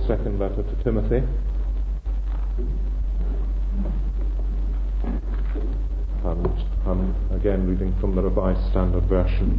Paul's second letter to Timothy. And I'm again reading from the Revised Standard Version.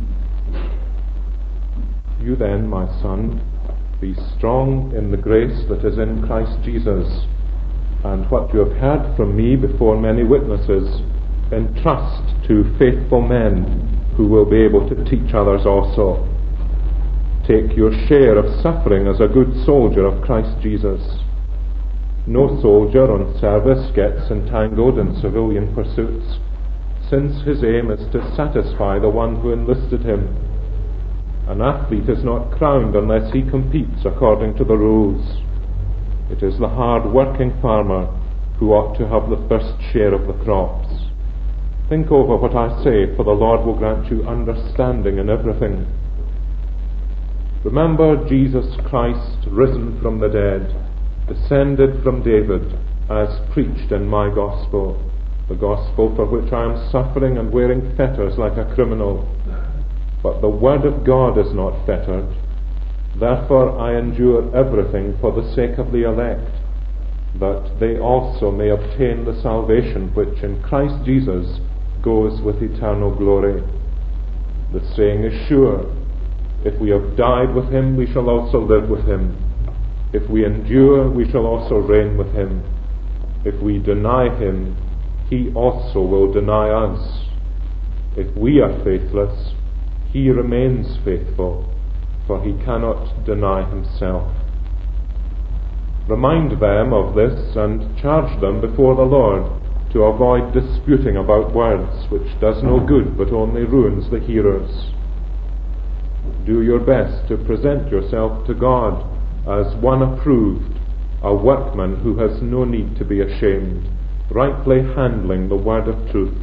You then, my son, be strong in the grace that is in Christ Jesus, and what you have heard from me before many witnesses, entrust to faithful men who will be able to teach others also. Take your share of suffering as a good soldier of Christ Jesus. No soldier on service gets entangled in civilian pursuits, since his aim is to satisfy the one who enlisted him. An athlete is not crowned unless he competes according to the rules. It is the hard-working farmer who ought to have the first share of the crops. Think over what I say, for the Lord will grant you understanding in everything. Remember Jesus Christ, risen from the dead, descended from David, as preached in my gospel, the gospel for which I am suffering and wearing fetters like a criminal. But the word of God is not fettered. Therefore I endure everything for the sake of the elect, that they also may obtain the salvation which in Christ Jesus goes with eternal glory. The saying is sure: if we have died with him, we shall also live with him. If we endure, we shall also reign with him. If we deny him, he also will deny us. If we are faithless, he remains faithful, for he cannot deny himself. Remind them of this and charge them before the Lord to avoid disputing about words, which does no good but only ruins the hearers. Do your best to present yourself to God as one approved, a workman who has no need to be ashamed, rightly handling the word of truth.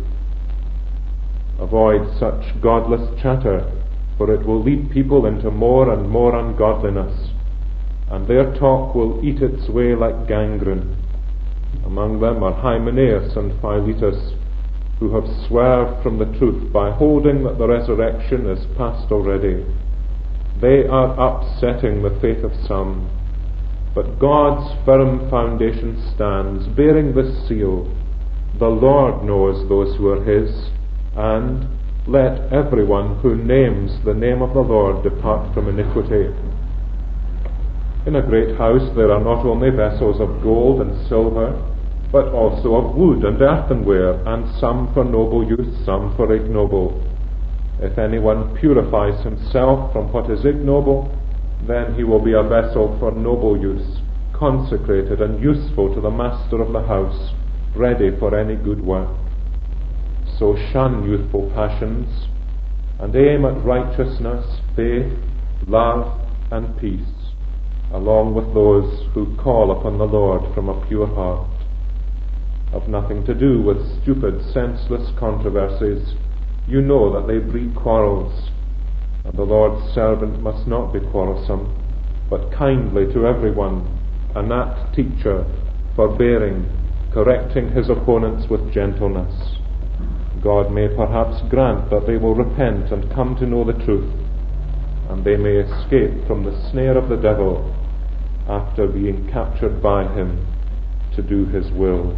Avoid such godless chatter, for it will lead people into more and more ungodliness, and their talk will eat its way like gangrene. Among them are Hymenaeus and Philetus, who have swerved from the truth by holding that the resurrection is past already. They are upsetting the faith of some, but God's firm foundation stands, bearing this seal: the Lord knows those who are his, and let everyone who names the name of the Lord depart from iniquity. In a great house there are not only vessels of gold and silver, but also of wood and earthenware, and some for noble use, some for ignoble. If anyone purifies himself from what is ignoble, then he will be a vessel for noble use, consecrated and useful to the master of the house, ready for any good work. So shun youthful passions, and aim at righteousness, faith, love, and peace, along with those who call upon the Lord from a pure heart. Have nothing to do with stupid, senseless controversies. You know that they breed quarrels, and the Lord's servant must not be quarrelsome, but kindly to everyone, an apt teacher, forbearing, correcting his opponents with gentleness. God may perhaps grant that they will repent and come to know the truth, and they may escape from the snare of the devil after being captured by him to do his will.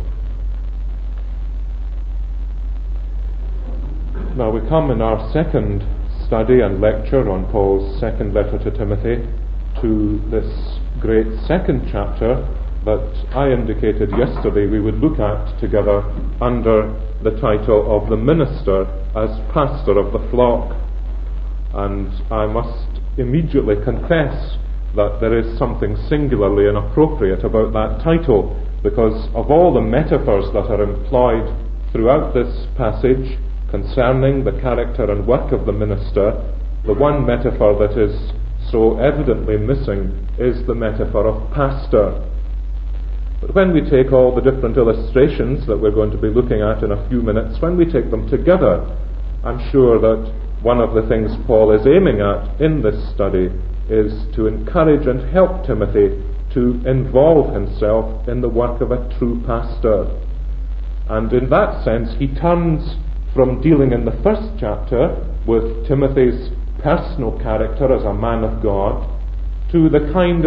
Now we come in our second study and lecture on Paul's second letter to Timothy to this great second chapter that I indicated yesterday we would look at together under the title of the minister as pastor of the flock. And I must immediately confess that there is something singularly inappropriate about that title, because of all the metaphors that are employed throughout this passage concerning the character and work of the minister, the one metaphor that is so evidently missing is the metaphor of pastor. But when we take all the different illustrations that we're going to be looking at in a few minutes, when we take them together, I'm sure that one of the things Paul is aiming at in this study is to encourage and help Timothy to involve himself in the work of a true pastor. And in that sense, he turns from dealing in the first chapter with Timothy's personal character as a man of God to the kind of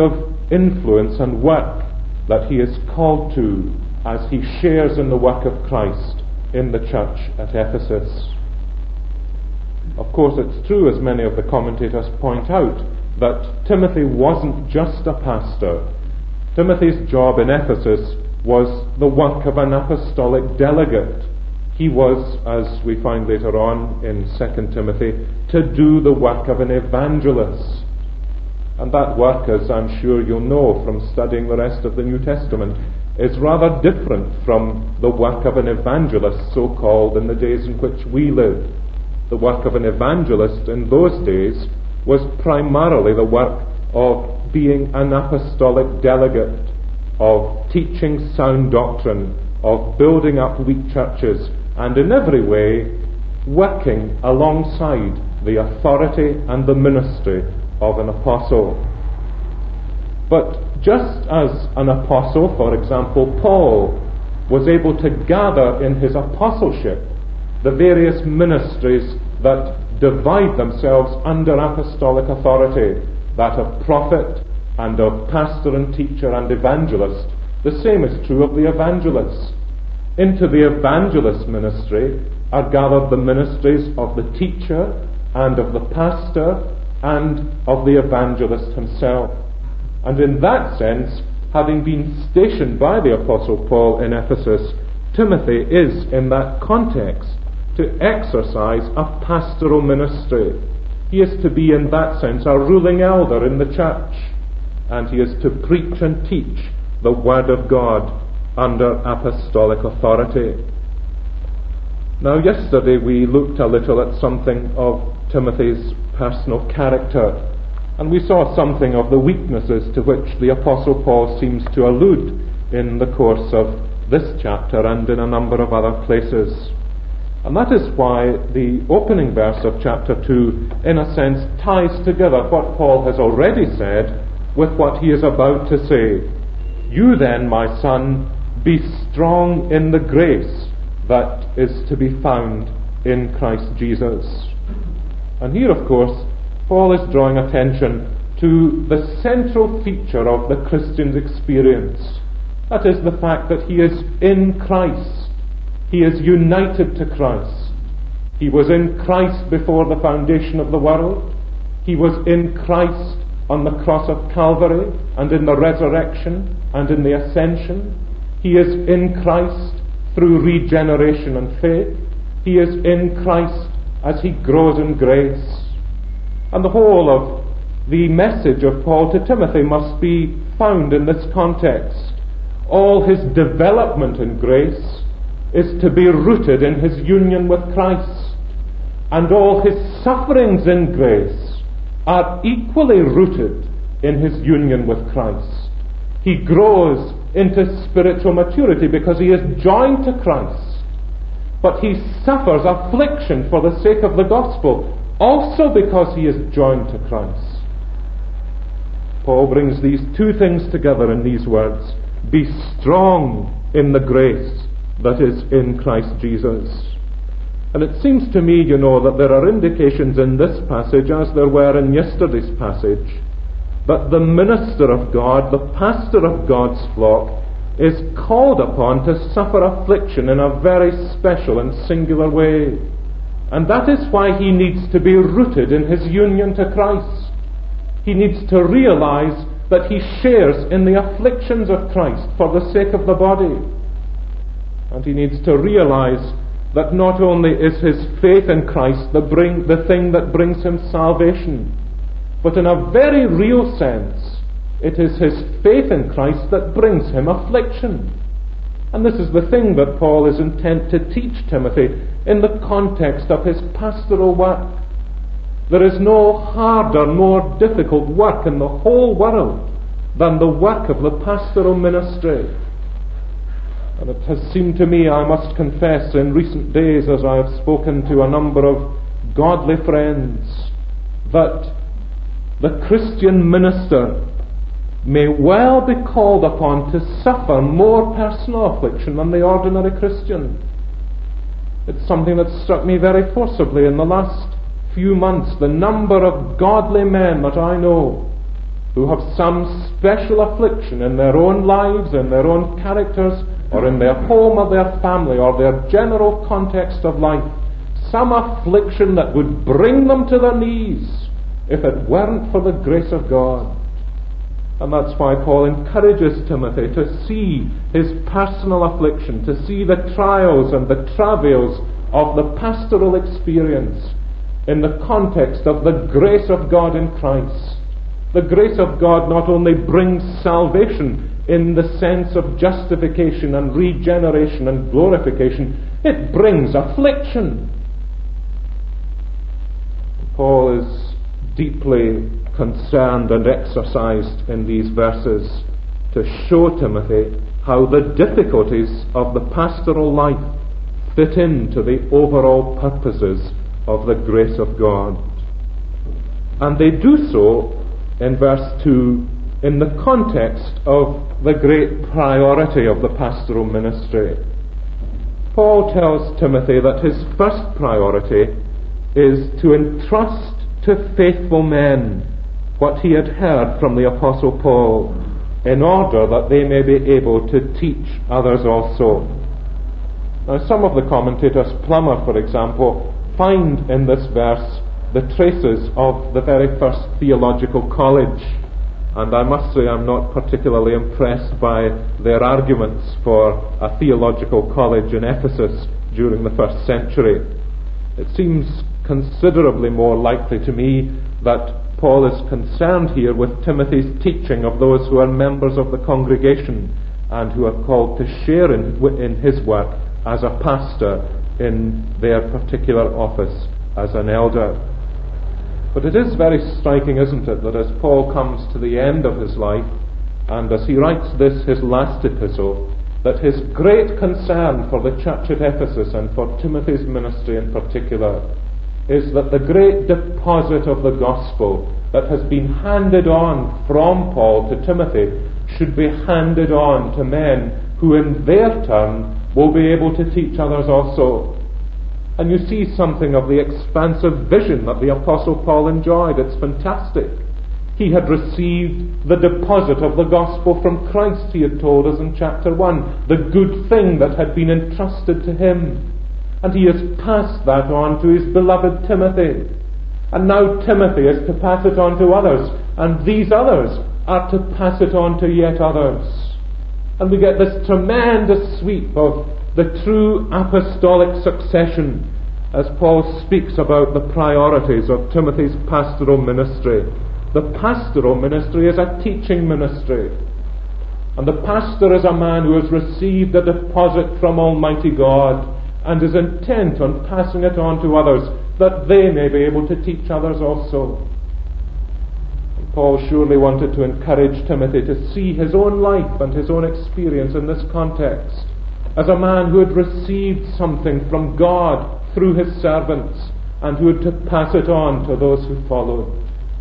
influence and work that he is called to as he shares in the work of Christ in the church at Ephesus. Of course, it's true, as many of the commentators point out, that Timothy wasn't just a pastor. Timothy's job in Ephesus was the work of an apostolic delegate. He was, as we find later on in 2 Timothy, to do the work of an evangelist. And that work, as I'm sure you'll know from studying the rest of the New Testament, is rather different from the work of an evangelist, so called, in the days in which we live. The work of an evangelist in those days was primarily the work of being an apostolic delegate, of teaching sound doctrine, of building up weak churches, and in every way working alongside the authority and the ministry of an apostle. But just as an apostle, for example, Paul, was able to gather in his apostleship the various ministries that divide themselves under apostolic authority, that of prophet and of pastor and teacher and evangelist, the same is true of the evangelists. Into the evangelist ministry are gathered the ministries of the teacher and of the pastor and of the evangelist himself. And in that sense, having been stationed by the Apostle Paul in Ephesus, Timothy is, in that context, to exercise a pastoral ministry. He is to be, in that sense, a ruling elder in the church, and he is to preach and teach the Word of God under apostolic authority. Now, yesterday we looked a little at something of Timothy's personal character, and we saw something of the weaknesses to which the Apostle Paul seems to allude in the course of this chapter and in a number of other places. And that is why the opening verse of chapter 2, in a sense, ties together what Paul has already said with what he is about to say. You then, my son, be strong in the grace that is to be found in Christ Jesus. And here, of course, Paul is drawing attention to the central feature of the Christian's experience. That is the fact that he is in Christ. He is united to Christ. He was in Christ before the foundation of the world. He was in Christ on the cross of Calvary and in the resurrection and in the ascension. He is in Christ through regeneration and faith. He is in Christ as he grows in grace. And the whole of the message of Paul to Timothy must be found in this context. All his development in grace is to be rooted in his union with Christ, and all his sufferings in grace are equally rooted in his union with Christ. He grows into spiritual maturity because he is joined to Christ, but he suffers affliction for the sake of the gospel also because he is joined to Christ. Paul brings these two things together in these words: be strong in the grace that is in Christ Jesus. And it seems to me, that there are indications in this passage, as there were in yesterday's passage, that the minister of God, the pastor of God's flock, is called upon to suffer affliction in a very special and singular way. And that is why he needs to be rooted in his union to Christ. He needs to realize that he shares in the afflictions of Christ for the sake of the body. And he needs to realize that not only is his faith in Christ the thing that brings him salvation, but in a very real sense, it is his faith in Christ that brings him affliction. And this is the thing that Paul is intent to teach Timothy in the context of his pastoral work. There is no harder, more difficult work in the whole world than the work of the pastoral ministry. And it has seemed to me, I must confess, in recent days as I have spoken to a number of godly friends, that the Christian minister may well be called upon to suffer more personal affliction than the ordinary Christian. It's something that struck me very forcibly in the last few months. The number of godly men that I know who have some special affliction in their own lives, in their own characters, or in their home or their family, or their general context of life, some affliction that would bring them to their knees if it weren't for the grace of God. And that's why Paul encourages Timothy to see his personal affliction, to see the trials and the travails of the pastoral experience in the context of the grace of God in Christ. The grace of God not only brings salvation in the sense of justification and regeneration and glorification, it brings affliction. Paul is deeply concerned and exercised in these verses to show Timothy how the difficulties of the pastoral life fit into the overall purposes of the grace of God. And they do so in verse 2 in the context of the great priority of the pastoral ministry. Paul tells Timothy that his first priority is to entrust to faithful men what he had heard from the Apostle Paul, in order that they may be able to teach others also. Now, some of the commentators, Plummer for example, find in this verse the traces of the very first theological college, and I must say I'm not particularly impressed by their arguments for a theological college in Ephesus during the first century. It seems considerably more likely to me that Paul is concerned here with Timothy's teaching of those who are members of the congregation and who are called to share in his work as a pastor in their particular office as an elder. But it is very striking, isn't it, that as Paul comes to the end of his life, and as he writes this, his last epistle, that his great concern for the church at Ephesus and for Timothy's ministry in particular is that the great deposit of the gospel that has been handed on from Paul to Timothy should be handed on to men who in their turn will be able to teach others also. And you see something of the expansive vision that the Apostle Paul enjoyed. It's fantastic. He had received the deposit of the gospel from Christ, he had told us in chapter 1, the good thing that had been entrusted to him. And he has passed that on to his beloved Timothy. And now Timothy is to pass it on to others, and these others are to pass it on to yet others. And we get this tremendous sweep of the true apostolic succession as Paul speaks about the priorities of Timothy's pastoral ministry. The pastoral ministry is a teaching ministry. And the pastor is a man who has received a deposit from Almighty God and is intent on passing it on to others, that they may be able to teach others also. And Paul surely wanted to encourage Timothy to see his own life and his own experience in this context as a man who had received something from God through his servants and who had to pass it on to those who followed.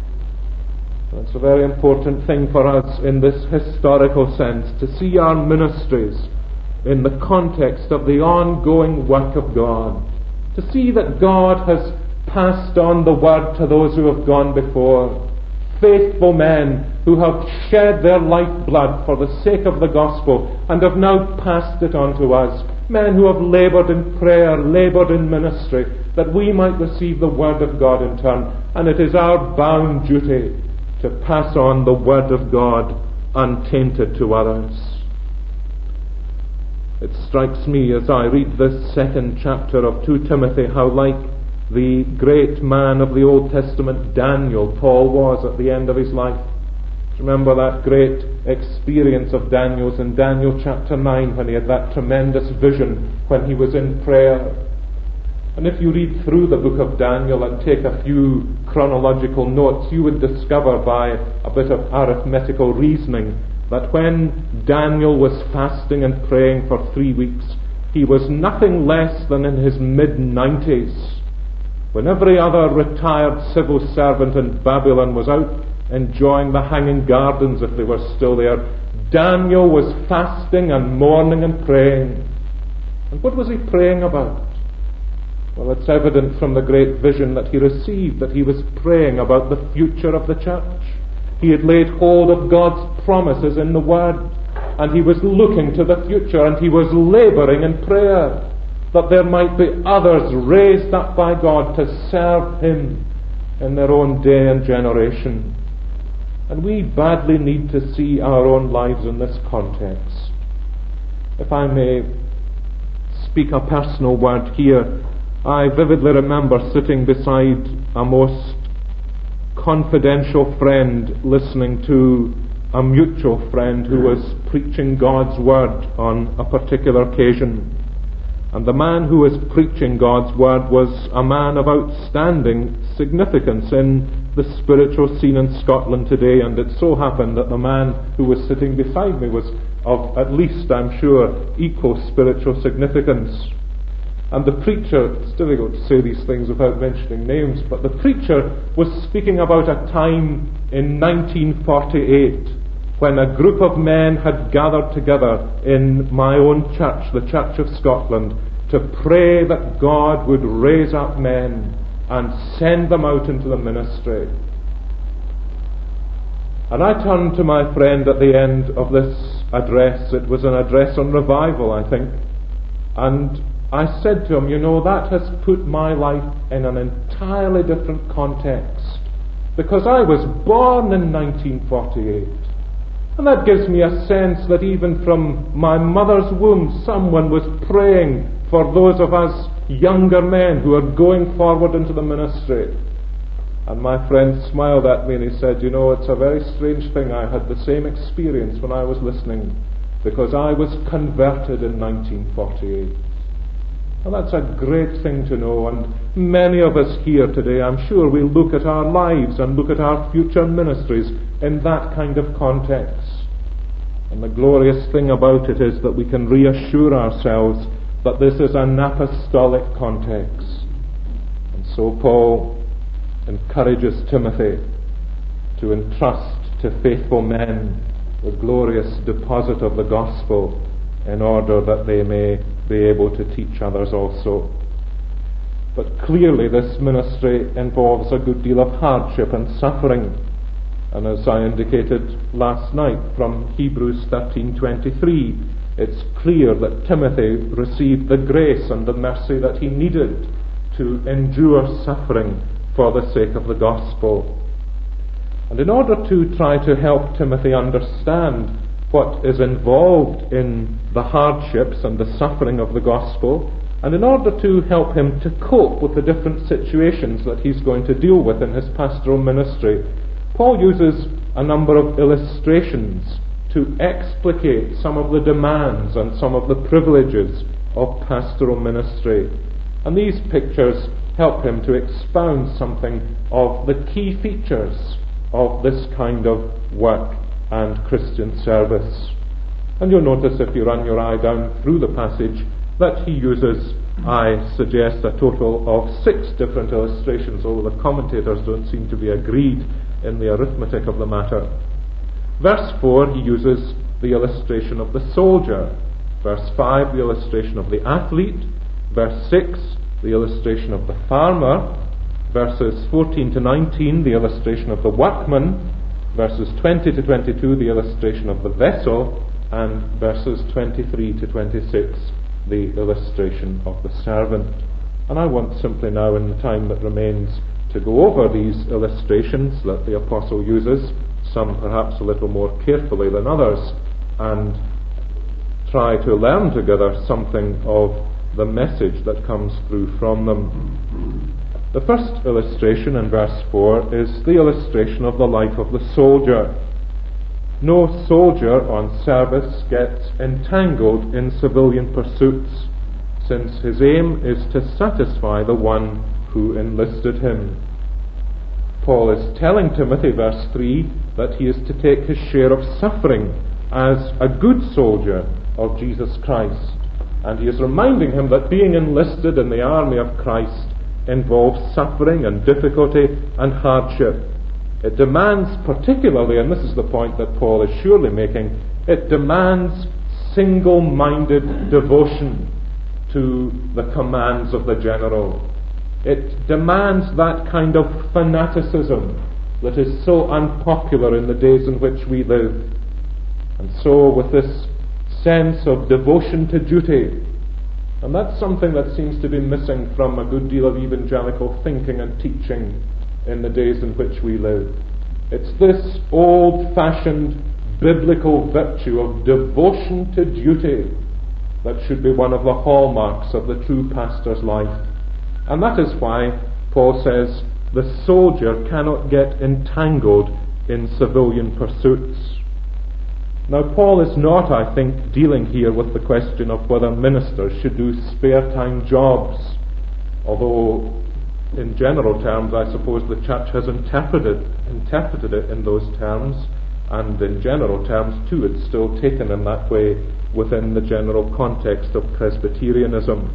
That's a very important thing for us in this historical sense, to see our ministries in the context of the ongoing work of God, to see that God has passed on the word to those who have gone before, faithful men who have shed their lifeblood for the sake of the gospel and have now passed it on to us, men who have laboured in prayer, laboured in ministry, that we might receive the word of God in turn. And it is our bound duty to pass on the word of God untainted to others. It strikes me as I read this second chapter of 2 Timothy how like the great man of the Old Testament, Daniel, Paul was at the end of his life. Remember that great experience of Daniel's in Daniel chapter 9 when he had that tremendous vision when he was in prayer. And if you read through the book of Daniel and take a few chronological notes, you would discover by a bit of arithmetical reasoning that when Daniel was fasting and praying for 3 weeks, he was nothing less than in his mid-90s. When every other retired civil servant in Babylon was out enjoying the hanging gardens, if they were still there, Daniel was fasting and mourning and praying. And what was he praying about? Well, it's evident from the great vision that he received that he was praying about the future of the church. He had laid hold of God's promises in the Word, and he was looking to the future, and he was labouring in prayer that there might be others raised up by God to serve him in their own day and generation. And we badly need to see our own lives in this context. If I may speak a personal word here, I vividly remember sitting beside a most confidential friend, listening to a mutual friend who was preaching God's word on a particular occasion. And the man who was preaching God's word was a man of outstanding significance in the spiritual scene in Scotland today, and it so happened that the man who was sitting beside me was of at least, I'm sure, equal spiritual significance. And the preacher, it's difficult to say these things without mentioning names, but the preacher was speaking about a time in 1948 when a group of men had gathered together in my own church, the Church of Scotland, to pray that God would raise up men and send them out into the ministry. And I turned to my friend at the end of this address. It was an address on revival, I think. And I said to him, you know, that has put my life in an entirely different context, because I was born in 1948. And that gives me a sense that even from my mother's womb, someone was praying for those of us younger men who are going forward into the ministry. And my friend smiled at me and he said, you know, it's a very strange thing. I had the same experience when I was listening, because I was converted in 1948. And that's a great thing to know. And many of us here today, I'm sure, will look at our lives and look at our future ministries in that kind of context. And the glorious thing about it is that we can reassure ourselves that this is an apostolic context. And so Paul encourages Timothy to entrust to faithful men the glorious deposit of the gospel, in order that they may be able to teach others also. But clearly this ministry involves a good deal of hardship and suffering. And as I indicated last night from Hebrews 13:23, it's clear that Timothy received the grace and the mercy that he needed to endure suffering for the sake of the gospel. And in order to try to help Timothy understand what is involved in the hardships and the suffering of the gospel, and in order to help him to cope with the different situations that he's going to deal with in his pastoral ministry, Paul uses a number of illustrations to explicate some of the demands and some of the privileges of pastoral ministry. And these pictures help him to expound something of the key features of this kind of work and Christian service. And you'll notice, if you run your eye down through the passage, that he uses, I suggest, a total of 6 different illustrations, although the commentators don't seem to be agreed in the arithmetic of the matter. Verse 4, he uses the illustration of the soldier. Verse 5, the illustration of the athlete. Verse 6, the illustration of the farmer. Verses 14 to 19, the illustration of the workman. Verses 20 to 22, the illustration of the vessel. And verses 23 to 26, the illustration of the servant. And I want simply now, in the time that remains, to go over these illustrations that the apostle uses, some perhaps a little more carefully than others, and try to learn together something of the message that comes through from them. The first illustration in verse 4 is the illustration of the life of the soldier. No soldier on service gets entangled in civilian pursuits, since his aim is to satisfy the one who enlisted him. Paul is telling Timothy, verse 3, that he is to take his share of suffering as a good soldier of Jesus Christ. And he is reminding him that being enlisted in the army of Christ involves suffering and difficulty and hardship. It demands particularly, and this is the point that Paul is surely making, it demands single-minded devotion to the commands of the general. It demands that kind of fanaticism that is so unpopular in the days in which we live. And so with this sense of devotion to duty, and that's something that seems to be missing from a good deal of evangelical thinking and teaching in the days in which we live. It's this old-fashioned biblical virtue of devotion to duty that should be one of the hallmarks of the true pastor's life. And that is why Paul says the soldier cannot get entangled in civilian pursuits. Now, Paul is not, I think, dealing here with the question of whether ministers should do spare-time jobs, although in general terms I suppose the church has interpreted it in those terms, and in general terms too it's still taken in that way within the general context of Presbyterianism.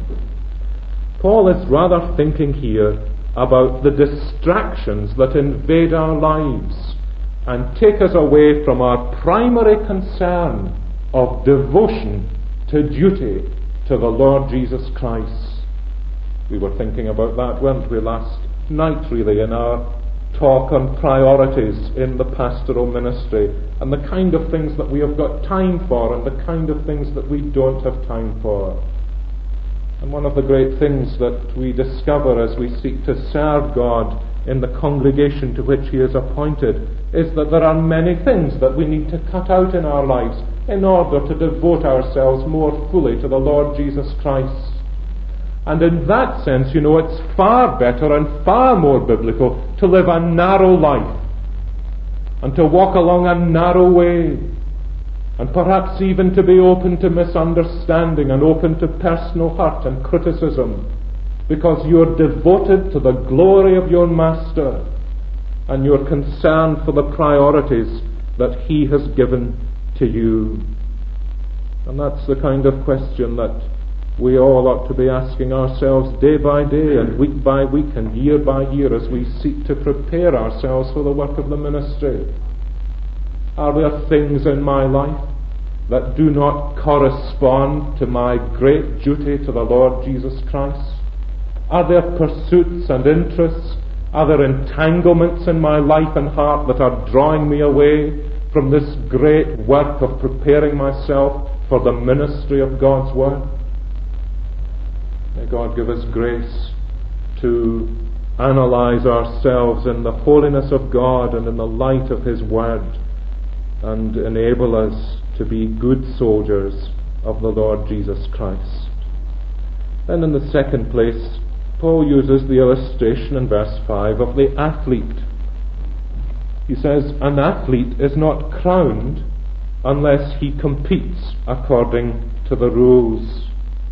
Paul is rather thinking here about the distractions that invade our lives and take us away from our primary concern of devotion to duty to the Lord Jesus Christ. We were thinking about that, weren't we, last night really, in our talk on priorities in the pastoral ministry, and the kind of things that we have got time for and the kind of things that we don't have time for. And one of the great things that we discover as we seek to serve God in the congregation to which He is appointed is that there are many things that we need to cut out in our lives in order to devote ourselves more fully to the Lord Jesus Christ. And in that sense, it's far better and far more biblical to live a narrow life and to walk along a narrow way, and perhaps even to be open to misunderstanding and open to personal hurt and criticism, because you're devoted to the glory of your Master and you're concerned for the priorities that He has given to you. And that's the kind of question that we all ought to be asking ourselves day by day and week by week and year by year as we seek to prepare ourselves for the work of the ministry. Are there things in my life that do not correspond to my great duty to the Lord Jesus Christ? Are there pursuits and interests? Are there entanglements in my life and heart that are drawing me away from this great work of preparing myself for the ministry of God's Word? May God give us grace to analyze ourselves in the holiness of God and in the light of His Word, and enable us to be good soldiers of the Lord Jesus Christ. Then in the second place, Paul uses the illustration in verse 5 of the athlete. He says, an athlete is not crowned unless he competes according to the rules.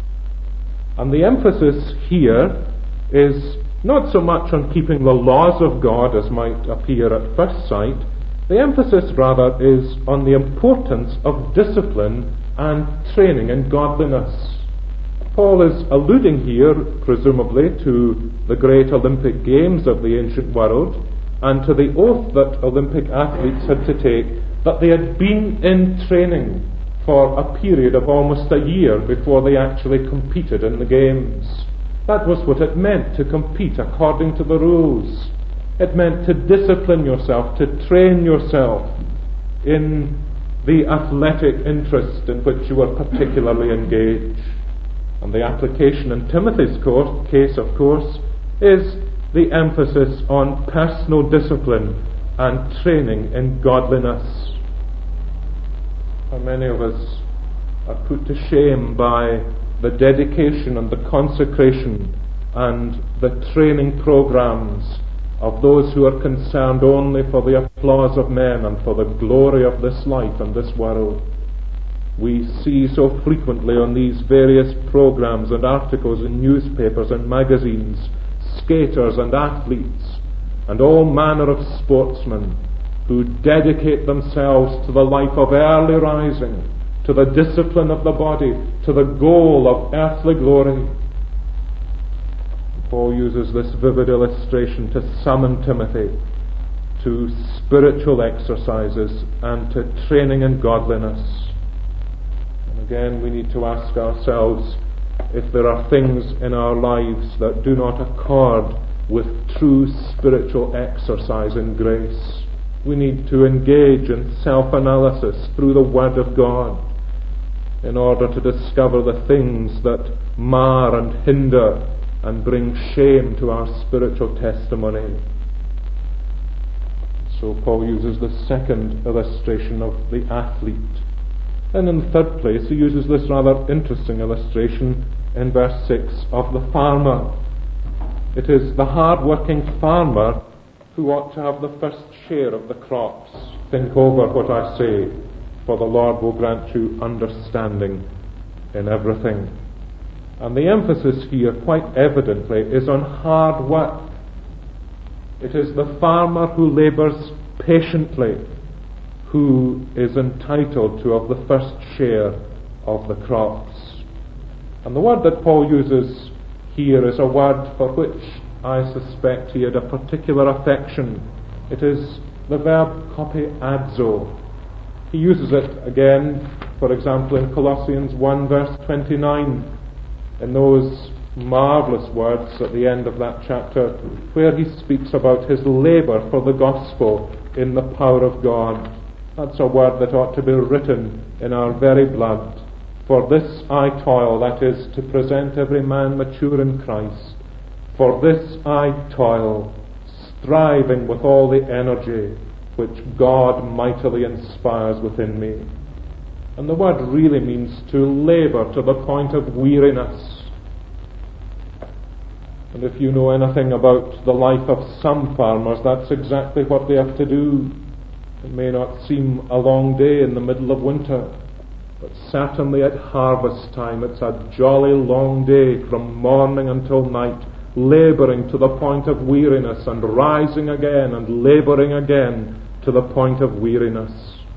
And the emphasis here is not so much on keeping the laws of God as might appear at first sight. The emphasis rather is on the importance of discipline and training in godliness. Paul is alluding here, presumably, to the great Olympic Games of the ancient world and to the oath that Olympic athletes had to take that they had been in training for a period of almost a year before they actually competed in the games. That was what it meant to compete according to the rules. It meant to discipline yourself, to train yourself in the athletic interest in which you were particularly engaged. And the application in Timothy's case, of course, is the emphasis on personal discipline and training in godliness. How many of us are put to shame by the dedication and the consecration and the training programs of those who are concerned only for the applause of men and for the glory of this life and this world. We see so frequently on these various programs and articles in newspapers and magazines, skaters and athletes and all manner of sportsmen who dedicate themselves to the life of early rising, to the discipline of the body, to the goal of earthly glory. Paul uses this vivid illustration to summon Timothy to spiritual exercises and to training in godliness. And again, we need to ask ourselves if there are things in our lives that do not accord with true spiritual exercise in grace. We need to engage in self-analysis through the Word of God in order to discover the things that mar and hinder and bring shame to our spiritual testimony. So Paul uses the second illustration of the athlete. And in the third place, he uses this rather interesting illustration in verse 6 of the farmer. It is the hard-working farmer who ought to have the first share of the crops. Think over what I say, for the Lord will grant you understanding in everything. And the emphasis here, quite evidently, is on hard work. It is the farmer who labours patiently who is entitled to have the first share of the crops. And the word that Paul uses here is a word for which I suspect he had a particular affection. It is the verb kopiadzo. He uses it again, for example, in Colossians 1 verse 29, in those marvellous words at the end of that chapter, where he speaks about his labour for the gospel in the power of God. That's a word that ought to be written in our very blood. For this I toil, that is, to present every man mature in Christ. For this I toil, striving with all the energy which God mightily inspires within me. And the word really means to labour to the point of weariness. And if you know anything about the life of some farmers, that's exactly what they have to do. It may not seem a long day in the middle of winter, but certainly at harvest time it's a jolly long day from morning until night, labouring to the point of weariness and rising again and labouring again to the point of weariness.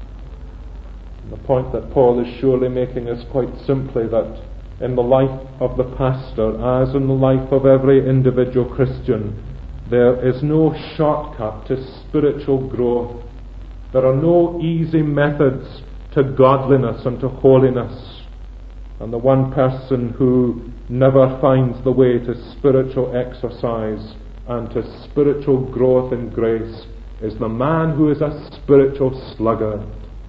And the point that Paul is surely making is quite simply that in the life of the pastor, as in the life of every individual Christian, there is no shortcut to spiritual growth. There are no easy methods to godliness and to holiness. And the one person who never finds the way to spiritual exercise and to spiritual growth in grace is the man who is a spiritual sluggard.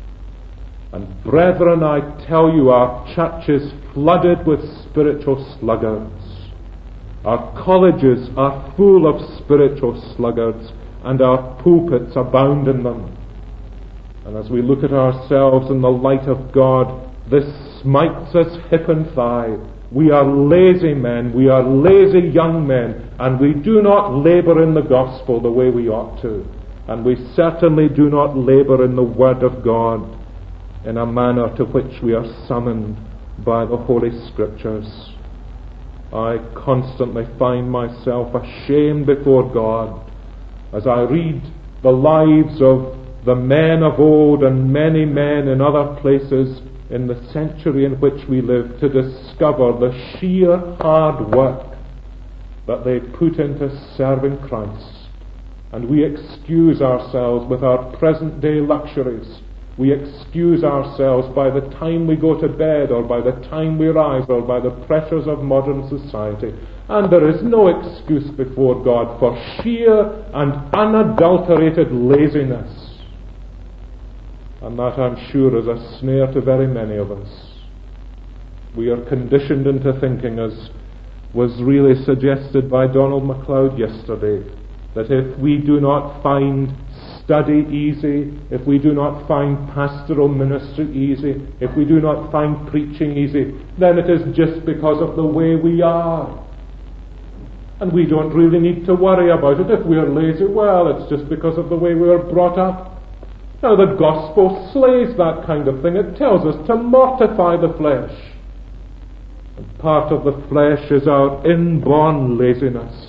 And brethren, I tell you, our church is flooded with spiritual sluggards. Our colleges are full of spiritual sluggards, and our pulpits abound in them. And as we look at ourselves in the light of God, this smites us hip and thigh. We are lazy men, we are lazy young men, and we do not labour in the gospel the way we ought to. And we certainly do not labour in the Word of God in a manner to which we are summoned by the Holy Scriptures. I constantly find myself ashamed before God as I read the lives of the men of old and many men in other places in the century in which we live, to discover the sheer hard work that they put into serving Christ. And we excuse ourselves with our present day luxuries. We excuse ourselves by the time we go to bed, or by the time we rise, or by the pressures of modern society. And there is no excuse before God for sheer and unadulterated laziness. And that, I'm sure, is a snare to very many of us. We are conditioned into thinking, as was really suggested by Donald MacLeod yesterday, that if we do not find study easy, if we do not find pastoral ministry easy, if we do not find preaching easy, then it is just because of the way we are. And we don't really need to worry about it. If we are lazy, well, it's just because of the way we were brought up. Now, the gospel slays that kind of thing. It tells us to mortify the flesh. And part of the flesh is our inborn laziness.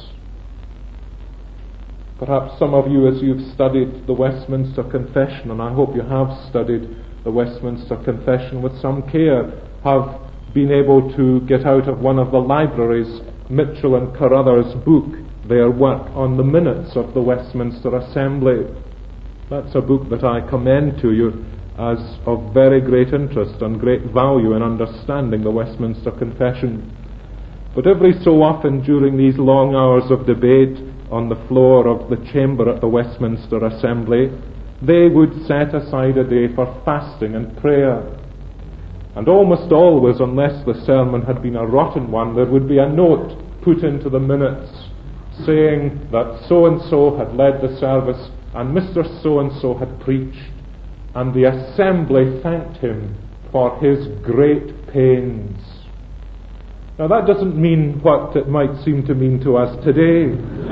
Perhaps some of you, as you've studied the Westminster Confession, and I hope you have studied the Westminster Confession with some care, have been able to get out of one of the libraries Mitchell and Carruthers' book, their work on the minutes of the Westminster Assembly. That's a book that I commend to you as of very great interest and great value in understanding the Westminster Confession. But every so often during these long hours of debate, on the floor of the chamber at the Westminster Assembly, they would set aside a day for fasting and prayer. And almost always, unless the sermon had been a rotten one, there would be a note put into the minutes saying that so-and-so had led the service and Mr. so-and-so had preached, and the assembly thanked him for his great pains. Now that doesn't mean what it might seem to mean to us today.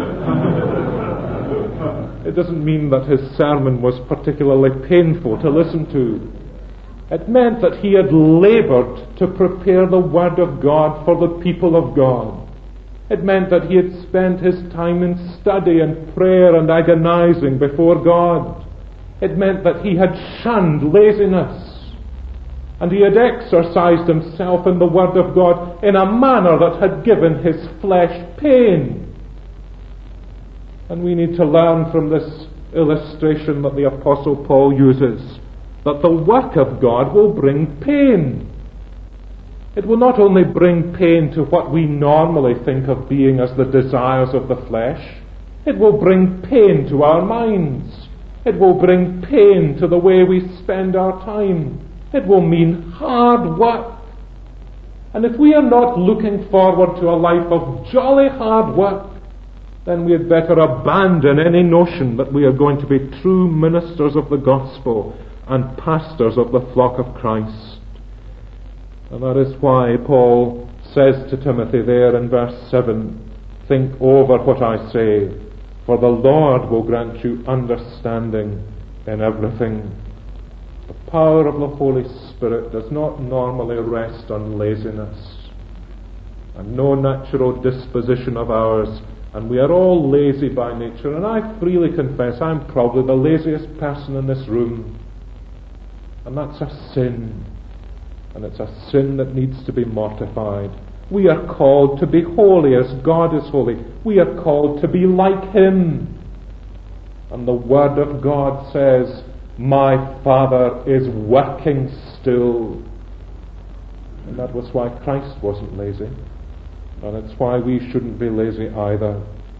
It doesn't mean that his sermon was particularly painful to listen to. It meant that he had laboured to prepare the Word of God for the people of God. It meant that he had spent his time in study and prayer and agonizing before God. It meant that he had shunned laziness. And he had exercised himself in the Word of God in a manner that had given his flesh pain. And we need to learn from this illustration that the Apostle Paul uses, that the work of God will bring pain. It will not only bring pain to what we normally think of being as the desires of the flesh, it will bring pain to our minds. It will bring pain to the way we spend our time. It will mean hard work. And if we are not looking forward to a life of jolly hard work, then we had better abandon any notion that we are going to be true ministers of the gospel and pastors of the flock of Christ. And that is why Paul says to Timothy there in verse 7, think over what I say, for the Lord will grant you understanding in everything. The power of the Holy Spirit does not normally rest on laziness, and no natural disposition of ours, and we are all lazy by nature, and I freely confess I'm probably the laziest person in this room, and that's a sin. And it's a sin that needs to be mortified. We are called to be holy as God is holy. We are called to be like Him. And the Word of God says, my Father is working still. And that was why Christ wasn't lazy. And it's why we shouldn't be lazy either.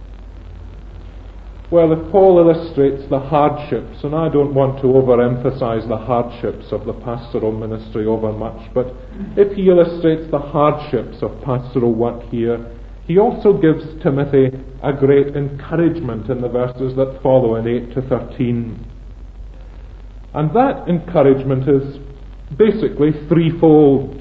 Well, if Paul illustrates the hardships, and I don't want to overemphasize the hardships of the pastoral ministry overmuch, but if he illustrates the hardships of pastoral work here, he also gives Timothy a great encouragement in the verses that follow in 8 to 13. And that encouragement is basically threefold.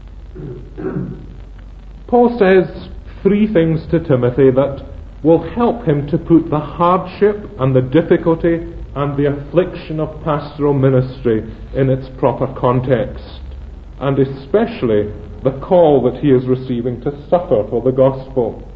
Paul says three things to Timothy that will help him to put the hardship and the difficulty and the affliction of pastoral ministry in its proper context, and especially the call that he is receiving to suffer for the gospel.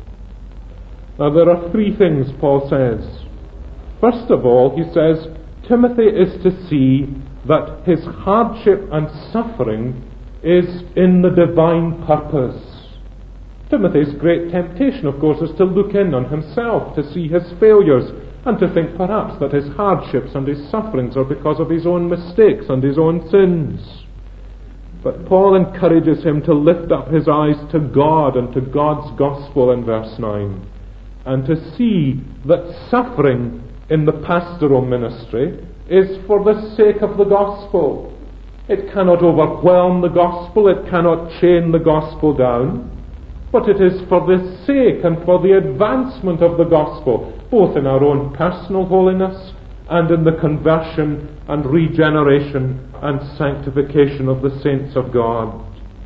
Now there are three things Paul says. First of all, he says Timothy is to see that his hardship and suffering is in the divine purpose. Timothy's great temptation, of course, is to look in on himself, to see his failures, and to think perhaps that his hardships and his sufferings are because of his own mistakes and his own sins. But Paul encourages him to lift up his eyes to God and to God's gospel in verse 9, and to see that suffering in the pastoral ministry is for the sake of the gospel. It cannot overwhelm the gospel, it cannot chain the gospel down, but it is for the sake and for the advancement of the gospel, both in our own personal holiness and in the conversion and regeneration and sanctification of the saints of God.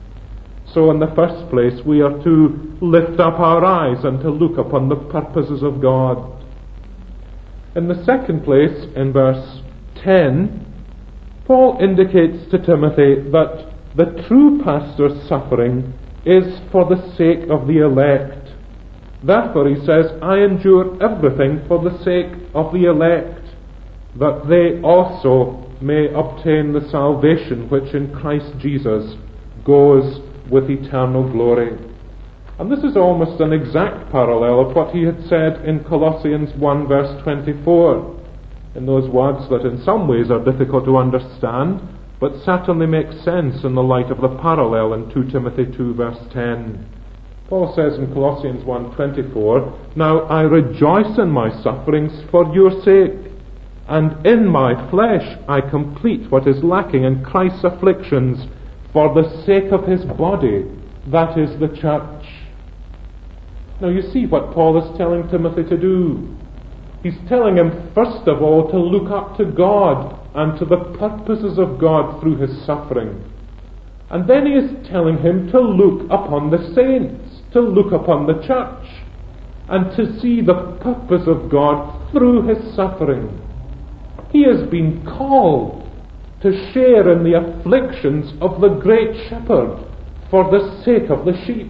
So in the first place, we are to lift up our eyes and to look upon the purposes of God. In the second place, in verse 10, Paul indicates to Timothy that the true pastor's suffering is for the sake of the elect. Therefore, he says, I endure everything for the sake of the elect, that they also may obtain the salvation which in Christ Jesus goes with eternal glory. And this is almost an exact parallel of what he had said in Colossians 1 verse 24, in those words that in some ways are difficult to understand, but certainly make sense in the light of the parallel in 2 Timothy 2 verse 10. Paul says in Colossians 1:24, "Now I rejoice in my sufferings for your sake, and in my flesh I complete what is lacking in Christ's afflictions for the sake of his body, that is the church." Now you see what Paul is telling Timothy to do. He's telling him, first of all, to look up to God and to the purposes of God through his suffering. And then he is telling him to look upon the saints, to look upon the church, and to see the purpose of God through his suffering. He has been called to share in the afflictions of the great shepherd for the sake of the sheep.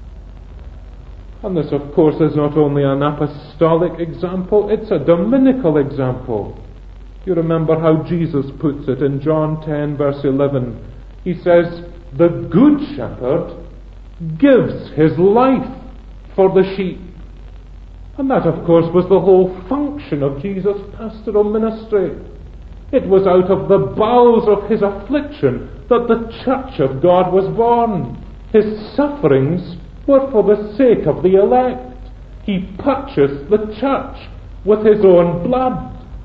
And this, of course, is not only an apostolic example, it's a dominical example. You remember how Jesus puts it in John 10, verse 11. He says, "The good shepherd gives his life for the sheep." And that, of course, was the whole function of Jesus' pastoral ministry. It was out of the bowels of his affliction that the church of God was born. His sufferings were for the sake of the elect. He purchased the church with his own blood.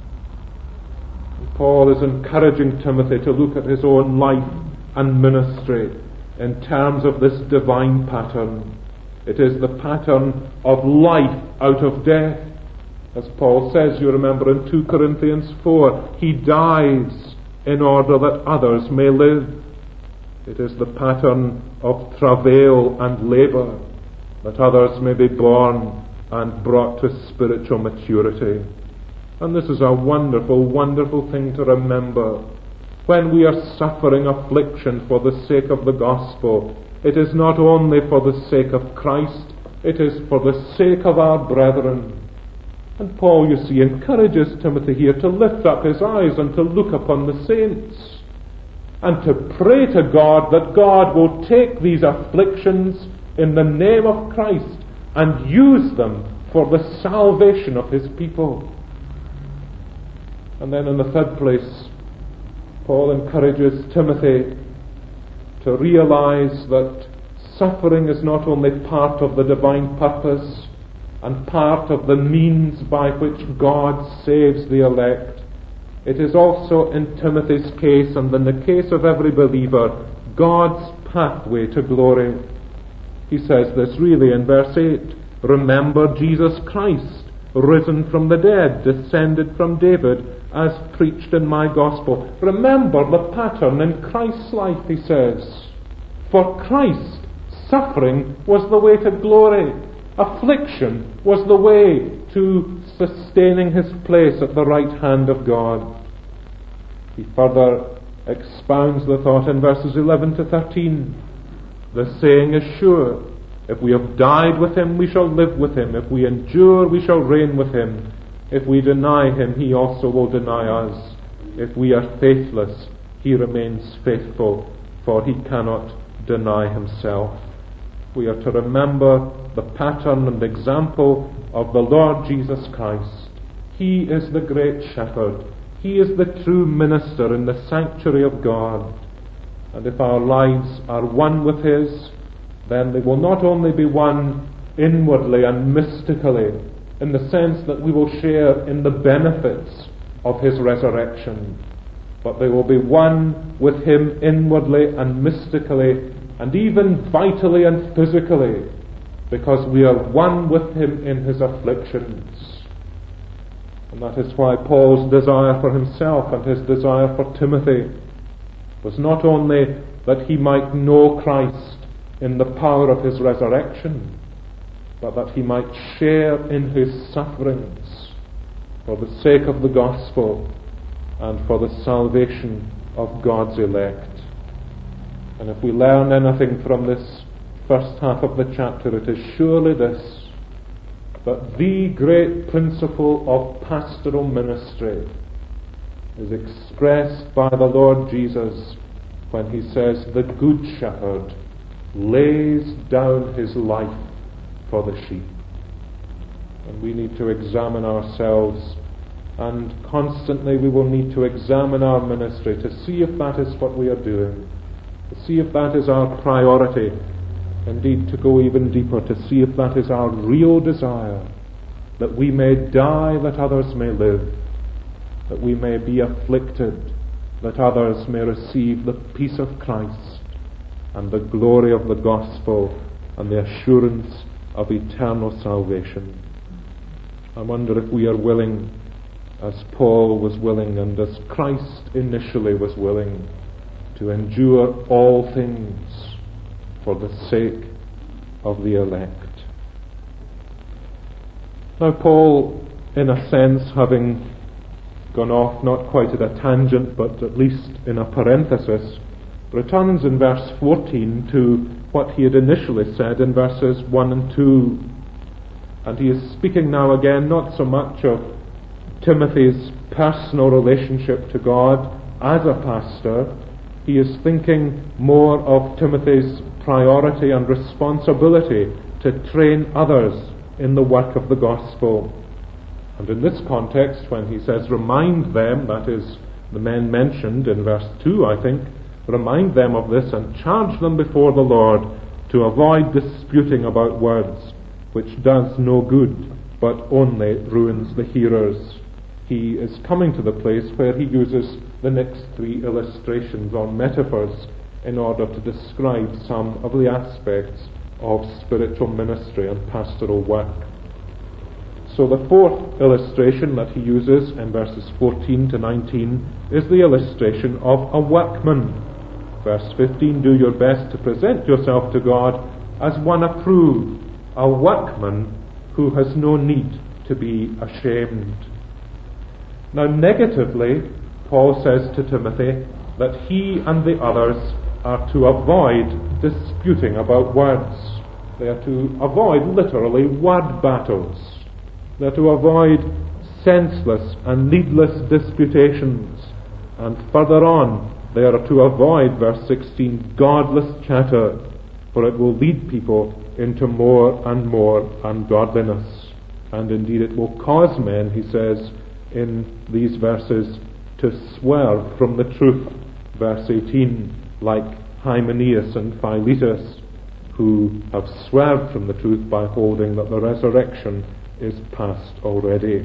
And Paul is encouraging Timothy to look at his own life and ministry in terms of this divine pattern. It is the pattern of life out of death. As Paul says, you remember in 2 Corinthians 4, he dies in order that others may live. It is the pattern of travail and labour, that others may be born and brought to spiritual maturity. And this is a wonderful, wonderful thing to remember. When we are suffering affliction for the sake of the gospel, it is not only for the sake of Christ, it is for the sake of our brethren. And Paul, you see, encourages Timothy here to lift up his eyes and to look upon the saints, and to pray to God that God will take these afflictions in the name of Christ and use them for the salvation of his people. And then in the third place, Paul encourages Timothy to realize that suffering is not only part of the divine purpose and part of the means by which God saves the elect. It is also, in Timothy's case and in the case of every believer, God's pathway to glory. He says this really in verse 8. "Remember Jesus Christ, risen from the dead, descended from David, as preached in my gospel." Remember the pattern in Christ's life, he says. For Christ, suffering was the way to glory. Affliction was the way to sustaining his place at the right hand of God. He further expounds the thought in verses 11 to 13. The saying is sure, if we have died with him, we shall live with him. If we endure, we shall reign with him. If we deny him, he also will deny us. If we are faithless, he remains faithful, for he cannot deny himself. We are to remember the pattern and example of the Lord Jesus Christ. He is the great shepherd. He is the true minister in the sanctuary of God. And if our lives are one with his, then they will not only be one inwardly and mystically, in the sense that we will share in the benefits of his resurrection, but they will be one with him inwardly and mystically, and even vitally and physically, because we are one with him in his afflictions. And that is why Paul's desire for himself and his desire for Timothy was not only that he might know Christ in the power of his resurrection, but that he might share in his sufferings for the sake of the gospel and for the salvation of God's elect. And if we learn anything from this first half of the chapter, it is surely this, that the great principle of pastoral ministry is expressed by the Lord Jesus when he says, "The good shepherd lays down his life for the sheep." And we need to examine ourselves, and constantly we will need to examine our ministry to see if that is what we are doing, to see if that is our priority, indeed to go even deeper, to see if that is our real desire, that we may die that others may live, that we may be afflicted that others may receive the peace of Christ and the glory of the gospel and the assurance of eternal salvation. I wonder if we are willing, as Paul was willing and as Christ initially was willing, to endure all things for the sake of the elect. Now Paul, in a sense, having gone off not quite at a tangent but at least in a parenthesis, returns in verse 14 to what he had initially said in verses 1 and 2. And he is speaking now again not so much of Timothy's personal relationship to God as a pastor. He is thinking more of Timothy's priority and responsibility to train others in the work of the gospel. And in this context, when he says remind them, that is the men mentioned in verse 2, I think, remind them of this and charge them before the Lord to avoid disputing about words, which does no good but only ruins the hearers. He is coming to the place where he uses the next three illustrations or metaphors in order to describe some of the aspects of spiritual ministry and pastoral work. So the fourth illustration that he uses in verses 14 to 19 is the illustration of a workman. Verse 15, do your best to present yourself to God as one approved, a workman who has no need to be ashamed. Now negatively, Paul says to Timothy that he and the others are to avoid disputing about words. They are to avoid literally word battles. They are to avoid senseless and needless disputations. And further on, they are to avoid, verse 16, godless chatter, for it will lead people into more and more ungodliness. And indeed it will cause men, he says in these verses, to swerve from the truth. Verse 18, like Hymenaeus and Philetus, who have swerved from the truth by holding that the resurrection is past already.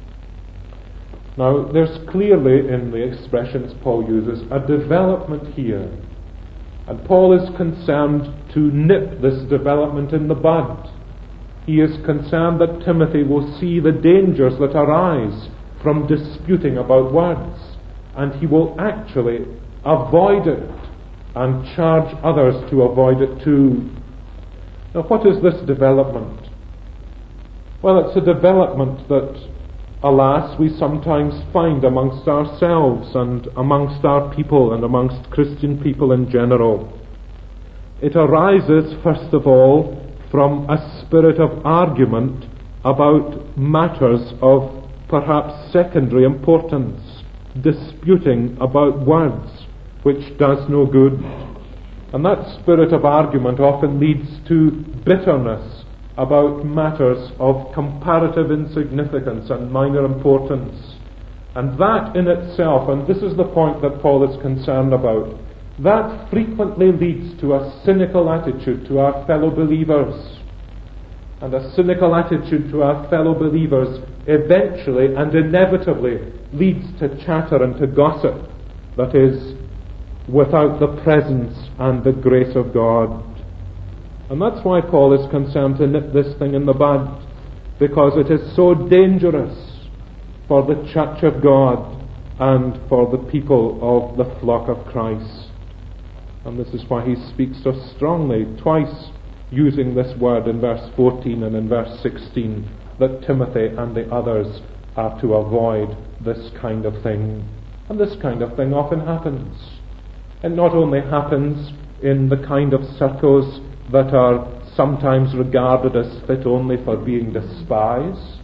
Now, there's clearly in the expressions Paul uses a development here. And Paul is concerned to nip this development in the bud. He is concerned that Timothy will see the dangers that arise from disputing about words, and he will actually avoid it and charge others to avoid it too. Now, what is this development? Well, it's a development that, alas, we sometimes find amongst ourselves and amongst our people and amongst Christian people in general. It arises, first of all, from a spirit of argument about matters of perhaps secondary importance, disputing about words which does no good. And that spirit of argument often leads to bitterness about matters of comparative insignificance and minor importance. And that in itself, and this is the point that Paul is concerned about, that frequently leads to a cynical attitude to our fellow believers. And a cynical attitude to our fellow believers eventually and inevitably leads to chatter and to gossip that is without the presence and the grace of God. And that's why Paul is concerned to nip this thing in the bud, because it is so dangerous for the church of God and for the people of the flock of Christ. And this is why he speaks so strongly, twice using this word in verse 14 and in verse 16, that Timothy and the others are to avoid this kind of thing. And this kind of thing often happens. It not only happens in the kind of circles that are sometimes regarded as fit only for being despised.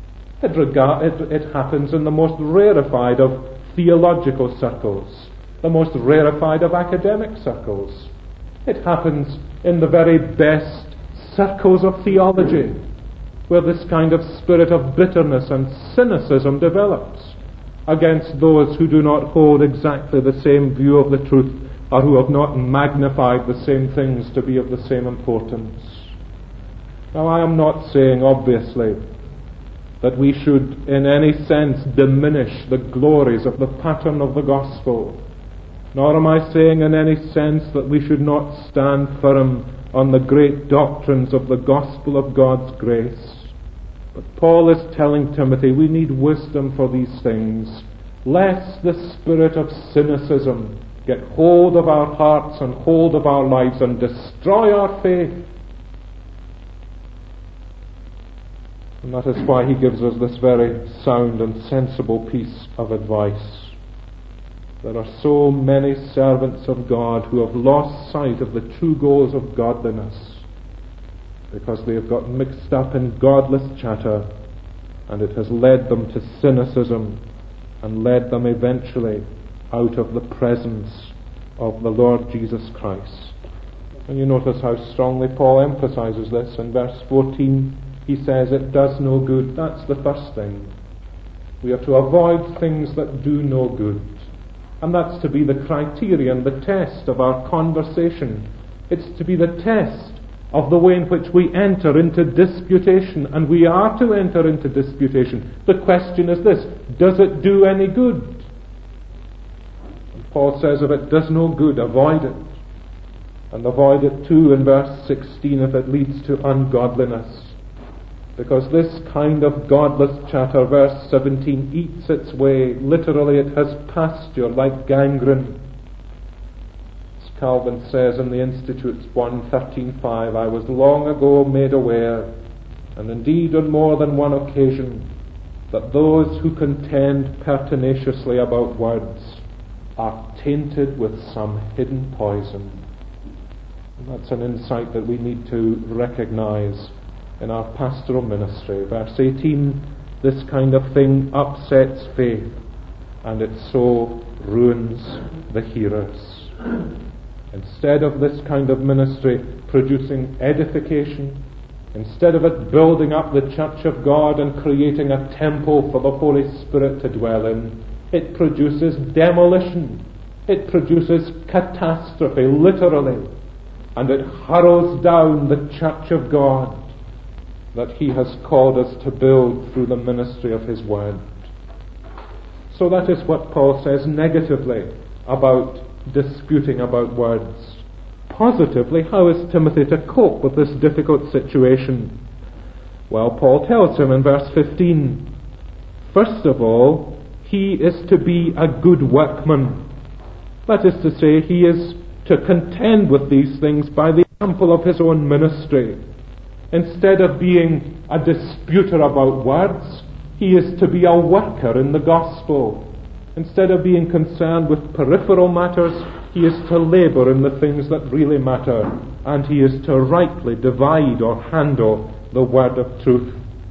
It happens in the most rarefied of theological circles, the most rarefied of academic circles. It happens in the very best circles of theology, where this kind of spirit of bitterness and cynicism develops against those who do not hold exactly the same view of the truth or who have not magnified the same things to be of the same importance. Now, I am not saying, obviously, that we should in any sense diminish the glories of the pattern of the gospel, nor am I saying in any sense that we should not stand firm on the great doctrines of the gospel of God's grace. But Paul is telling Timothy we need wisdom for these things, lest the spirit of cynicism get hold of our hearts and hold of our lives and destroy our faith. And that is why he gives us this very sound and sensible piece of advice. There are so many servants of God who have lost sight of the true goals of godliness because they have got mixed up in godless chatter, and it has led them to cynicism and led them eventually out of the presence of the Lord Jesus Christ. And you notice how strongly Paul emphasizes this. In verse 14 he says it does no good. That's the first thing. We are to avoid things that do no good. And that's to be the criterion, the test of our conversation. It's to be the test of the way in which we enter into disputation. And we are to enter into disputation. The question is this: does it do any good? And Paul says if it does no good, avoid it. And avoid it too in verse 16 if it leads to ungodliness. Because this kind of godless chatter, verse 17, eats its way. Literally, it has pasture like gangrene. As Calvin says in the Institutes 1:13.5, I was long ago made aware, and indeed on more than one occasion, that those who contend pertinaciously about words are tainted with some hidden poison. And that's an insight that we need to recognize in our pastoral ministry. Verse 18, this kind of thing upsets faith, and it so ruins the hearers. Instead of this kind of ministry producing edification, instead of it building up the church of God and creating a temple for the Holy Spirit to dwell in, it produces demolition. It produces catastrophe, literally, and it hurls down the church of God that he has called us to build through the ministry of his word. So that is what Paul says negatively about disputing about words. Positively, how is Timothy to cope with this difficult situation? Well, Paul tells him in verse 15, first of all, he is to be a good workman. That is to say, he is to contend with these things by the example of his own ministry. Instead of being a disputer about words, he is to be a worker in the gospel. Instead of being concerned with peripheral matters, he is to labour in the things that really matter, and he is to rightly divide or handle the word of truth.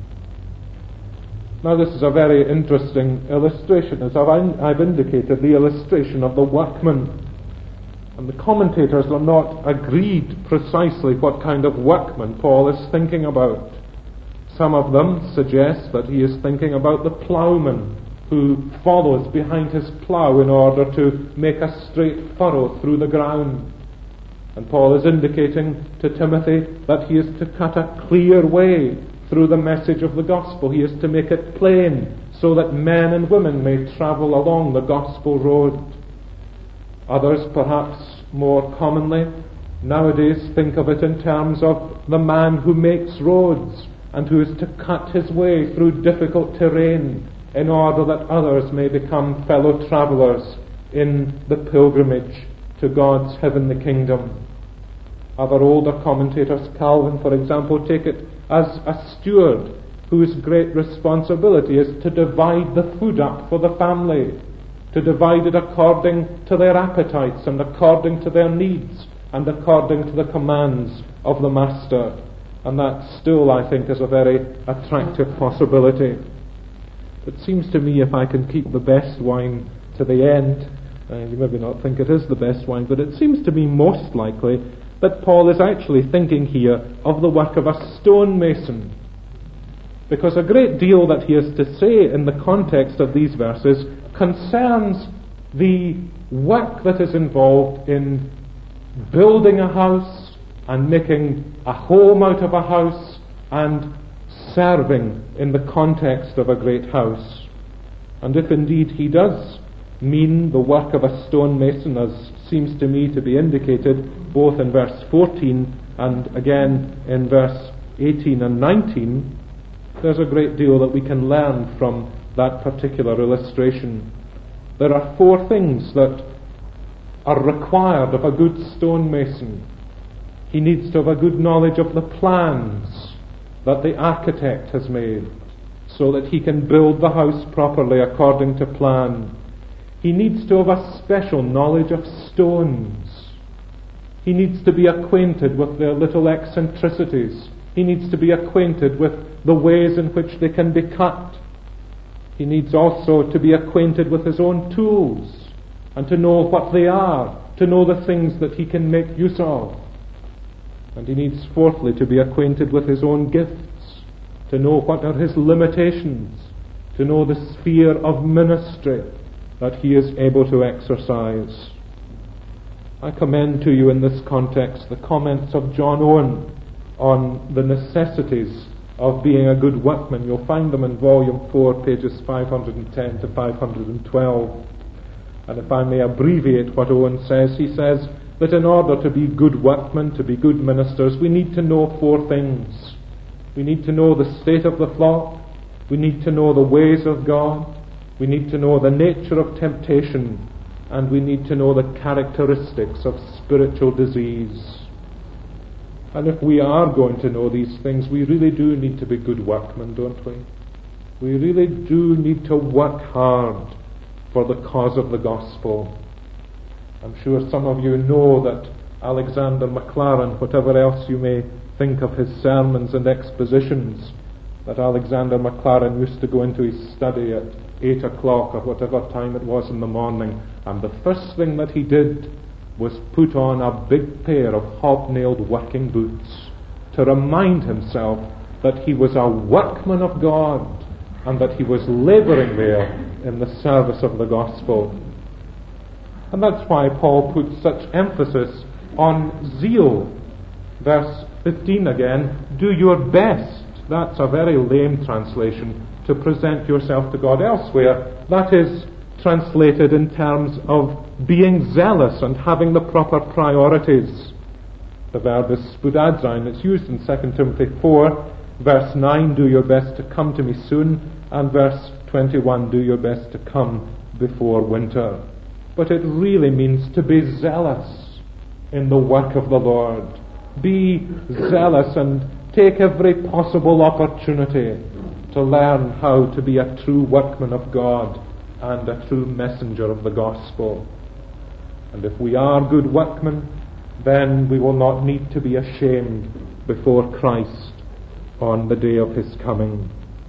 Now, this is a very interesting illustration, as I've indicated, the illustration of the workman. And the commentators are not agreed precisely what kind of workman Paul is thinking about. Some of them suggest that he is thinking about the ploughman who follows behind his plough in order to make a straight furrow through the ground. And Paul is indicating to Timothy that he is to cut a clear way through the message of the gospel. He is to make it plain so that men and women may travel along the gospel road. Others, perhaps more commonly, nowadays think of it in terms of the man who makes roads and who is to cut his way through difficult terrain in order that others may become fellow travellers in the pilgrimage to God's heavenly kingdom. Other older commentators, Calvin for example, take it as a steward whose great responsibility is to divide the food up for the family, to divide it according to their appetites and according to their needs and according to the commands of the master. And that still, I think, is a very attractive possibility. It seems to me if I can keep the best wine to the end, you maybe not think it is the best wine, but it seems to me most likely that Paul is actually thinking here of the work of a stonemason. Because a great deal that he has to say in the context of these verses concerns the work that is involved in building a house and making a home out of a house and serving in the context of a great house. And if indeed he does mean the work of a stonemason, as seems to me to be indicated both in verse 14 and again in verse 18 and 19, there's a great deal that we can learn from that particular illustration. There are 4 things that are required of a good stonemason. He needs to have a good knowledge of the plans that the architect has made, so that he can build the house properly according to plan. He needs to have a special knowledge of stones. He needs to be acquainted with their little eccentricities. He needs to be acquainted with the ways in which they can be cut. He needs also to be acquainted with his own tools and to know what they are, to know the things that he can make use of. And he needs, fourthly, to be acquainted with his own gifts, to know what are his limitations, to know the sphere of ministry that he is able to exercise. I commend to you in this context the comments of John Owen on the necessities of being a good workman. You'll find them in volume 4, pages 510 to 512. And if I may abbreviate what Owen says, he says that in order to be good workmen, to be good ministers, we need to know 4 things. We need to know the state of the flock. We need to know the ways of God. We need to know the nature of temptation. And we need to know the characteristics of spiritual disease. And if we are going to know these things, we really do need to be good workmen, don't we? We really do need to work hard for the cause of the gospel. I'm sure some of you know that Alexander Maclaren, whatever else you may think of his sermons and expositions, that Alexander Maclaren used to go into his study at 8 o'clock or whatever time it was in the morning, and the first thing that he did was put on a big pair of hobnailed working boots to remind himself that he was a workman of God and that he was labouring there in the service of the gospel. And that's why Paul puts such emphasis on zeal. Verse 15 again, do your best. That's a very lame translation, to present yourself to God. Elsewhere, that is translated in terms of being zealous and having the proper priorities. The verb is spoudazo. It's used in 2 Timothy 4, verse 9, do your best to come to me soon, and verse 21, do your best to come before winter. But it really means to be zealous in the work of the Lord. Be zealous and take every possible opportunity to learn how to be a true workman of God and a true messenger of the gospel. And if we are good workmen, then we will not need to be ashamed before Christ on the day of his coming.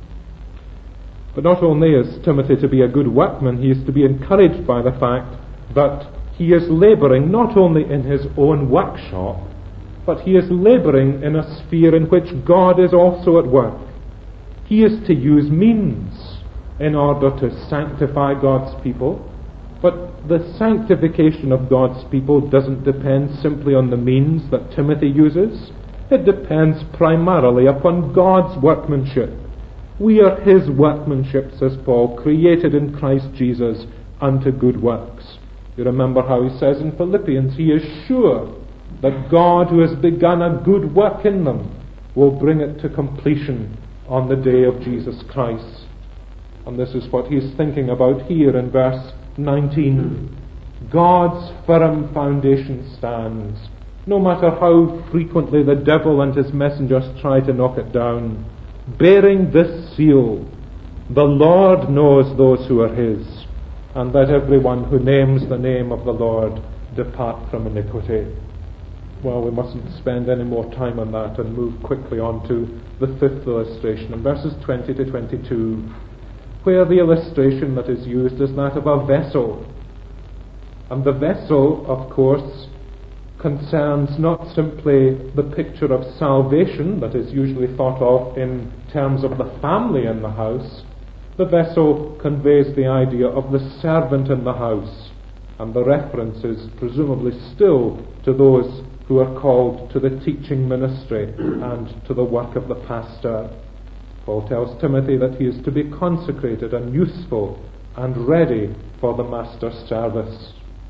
But not only is Timothy to be a good workman, he is to be encouraged by the fact that he is labouring not only in his own workshop, but he is labouring in a sphere in which God is also at work. He is to use means in order to sanctify God's people, but the sanctification of God's people doesn't depend simply on the means that Timothy uses. It depends primarily upon God's workmanship. We are his workmanship, says Paul, created in Christ Jesus unto good works. You remember how he says in Philippians, he is sure that God, who has begun a good work in them, will bring it to completion on the day of Jesus Christ. And this is what he's thinking about here in verse 19. God's firm foundation stands, no matter how frequently the devil and his messengers try to knock it down. Bearing this seal, the Lord knows those who are his, and let everyone who names the name of the Lord depart from iniquity. Well, we mustn't spend any more time on that and move quickly on to the 5th illustration in verses 20 to 22, where the illustration that is used is that of a vessel. And the vessel, of course, concerns not simply the picture of salvation that is usually thought of in terms of the family in the house. The vessel conveys the idea of the servant in the house. And the reference is presumably still to those who are called to the teaching ministry and to the work of the pastor. Paul tells Timothy that he is to be consecrated and useful and ready for the master's service.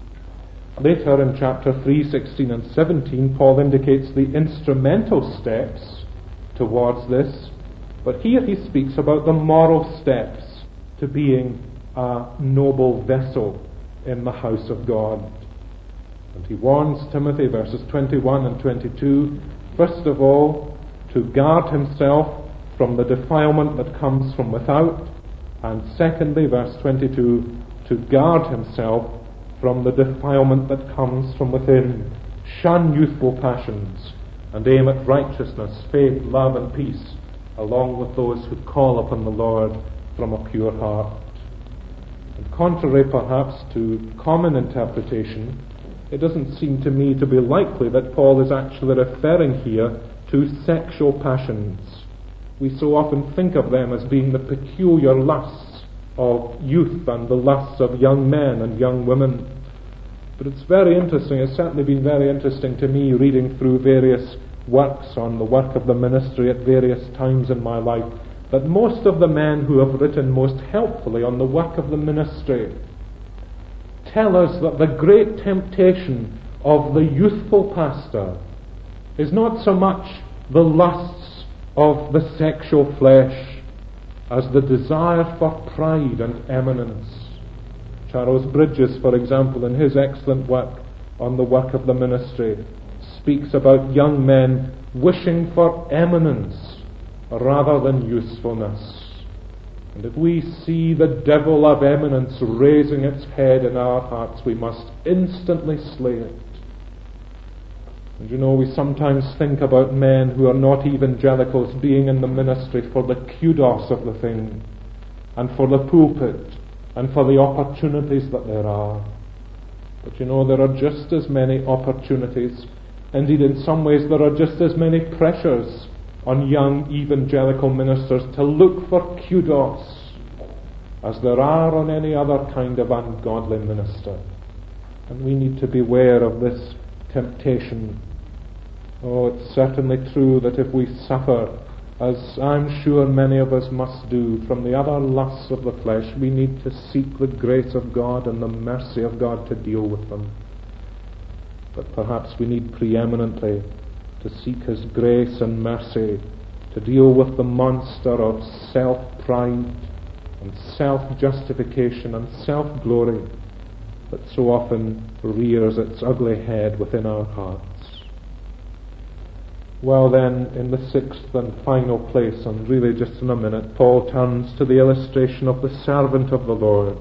Later in chapter 3, 16 and 17, Paul indicates the instrumental steps towards this, but here he speaks about the moral steps to being a noble vessel in the house of God. And he warns Timothy, verses 21 and 22, first of all, to guard himself from the defilement that comes from without, and secondly, verse 22, to guard himself from the defilement that comes from within. Shun youthful passions, and aim at righteousness, faith, love, and peace, along with those who call upon the Lord from a pure heart. And contrary perhaps to common interpretation, it doesn't seem to me to be likely that Paul is actually referring here to sexual passions. We so often think of them as being the peculiar lusts of youth and the lusts of young men and young women. But it's very interesting, it's certainly been very interesting to me reading through various works on the work of the ministry at various times in my life, that most of the men who have written most helpfully on the work of the ministry tell us that the great temptation of the youthful pastor is not so much the lusts of the sexual flesh as the desire for pride and eminence. Charles Bridges, for example, in his excellent work on the work of the ministry, speaks about young men wishing for eminence rather than usefulness. And if we see the devil of eminence raising its head in our hearts, we must instantly slay it. And you know, we sometimes think about men who are not evangelicals being in the ministry for the kudos of the thing, and for the pulpit, and for the opportunities that there are. But you know, there are just as many opportunities, indeed in some ways there are just as many pressures on young evangelical ministers to look for kudos as there are on any other kind of ungodly minister. And we need to beware of this temptation. Oh, it's certainly true that if we suffer, as I'm sure many of us must do, from the other lusts of the flesh, we need to seek the grace of God and the mercy of God to deal with them. But perhaps we need preeminently to seek His grace and mercy to deal with the monster of self-pride and self-justification and self-glory that so often rears its ugly head within our hearts. Well then, in the sixth and final place, and really just in a minute, Paul turns to the illustration of the servant of the Lord.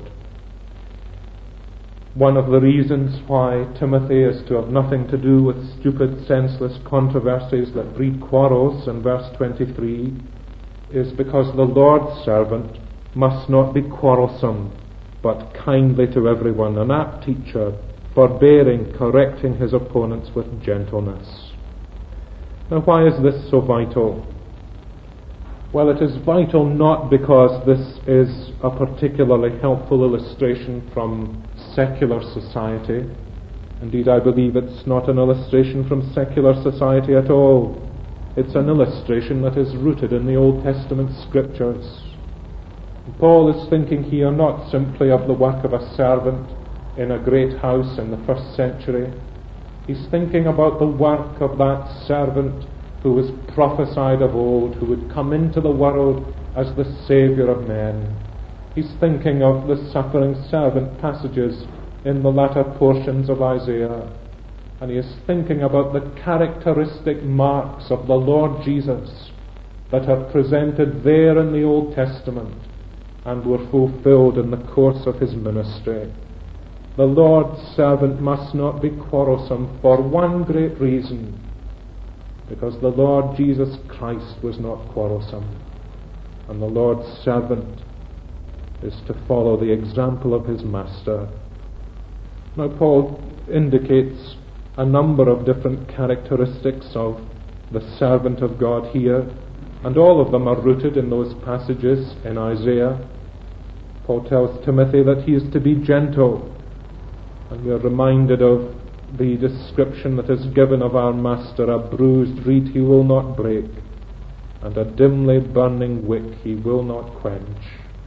One of the reasons why Timothy is to have nothing to do with stupid, senseless controversies that breed quarrels in verse 23 is because the Lord's servant must not be quarrelsome, but kindly to everyone, an apt teacher, forbearing, correcting his opponents with gentleness. Now, why is this so vital? Well, it is vital not because this is a particularly helpful illustration from secular society. Indeed, I believe it's not an illustration from secular society at all. It's an illustration that is rooted in the Old Testament scriptures. Paul is thinking here not simply of the work of a servant in a great house in the first century. He's thinking about the work of that servant who was prophesied of old, who would come into the world as the Saviour of men. He's thinking of the suffering servant passages in the latter portions of Isaiah. And he is thinking about the characteristic marks of the Lord Jesus that are presented there in the Old Testament and were fulfilled in the course of his ministry. The Lord's servant must not be quarrelsome for one great reason, because the Lord Jesus Christ was not quarrelsome, and the Lord's servant is to follow the example of his master. Now, Paul indicates a number of different characteristics of the servant of God here, and all of them are rooted in those passages in Isaiah. Paul tells Timothy that he is to be gentle. And we are reminded of the description that is given of our Master: a bruised reed he will not break, and a dimly burning wick he will not quench.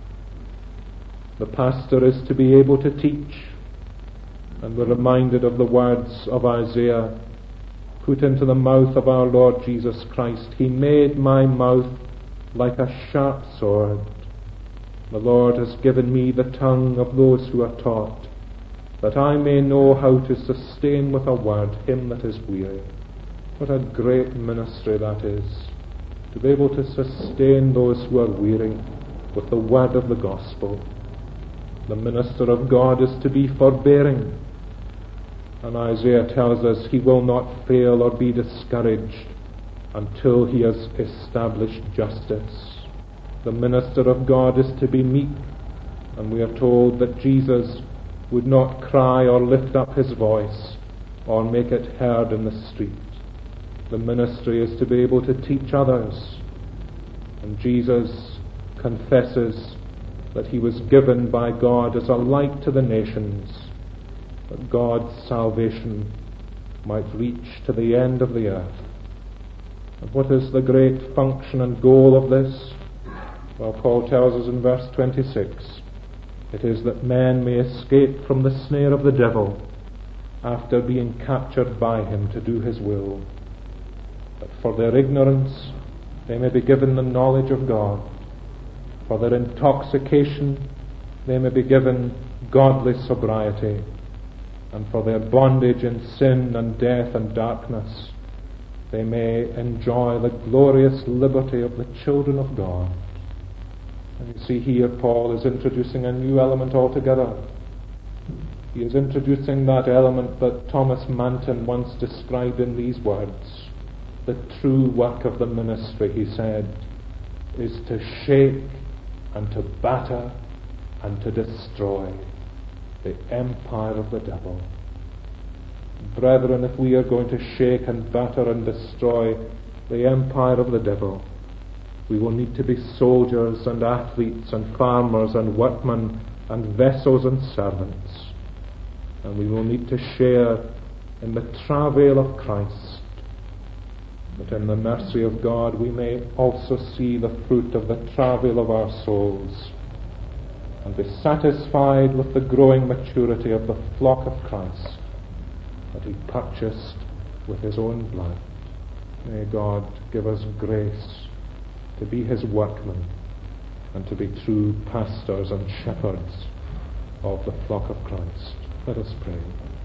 The pastor is to be able to teach, and we're reminded of the words of Isaiah put into the mouth of our Lord Jesus Christ: He made my mouth like a sharp sword. The Lord has given me the tongue of those who are taught, that I may know how to sustain with a word him that is weary. What a great ministry that is, to be able to sustain those who are weary with the word of the gospel. The minister of God is to be forbearing, and Isaiah tells us he will not fail or be discouraged until he has established justice. The minister of God is to be meek, and we are told that Jesus would not cry or lift up his voice or make it heard in the street. The ministry is to be able to teach others, and Jesus confesses that he was given by God as a light to the nations, that God's salvation might reach to the end of the earth. And what is the great function and goal of this? Well, Paul tells us in verse 26, it is that men may escape from the snare of the devil after being captured by him to do his will, that for their ignorance they may be given the knowledge of God, for their intoxication they may be given godly sobriety, and for their bondage in sin and death and darkness they may enjoy the glorious liberty of the children of God. And you see here Paul is introducing a new element altogether. He is introducing that element that Thomas Manton once described in these words: the true work of the ministry, he said, is to shake and to batter and to destroy the empire of the devil. Brethren, if we are going to shake and batter and destroy the empire of the devil, we will need to be soldiers and athletes and farmers and workmen and vessels and servants. And we will need to share in the travail of Christ, that in the mercy of God we may also see the fruit of the travail of our souls, and be satisfied with the growing maturity of the flock of Christ that he purchased with his own blood. May God give us grace to be his workmen and to be true pastors and shepherds of the flock of Christ. Let us pray.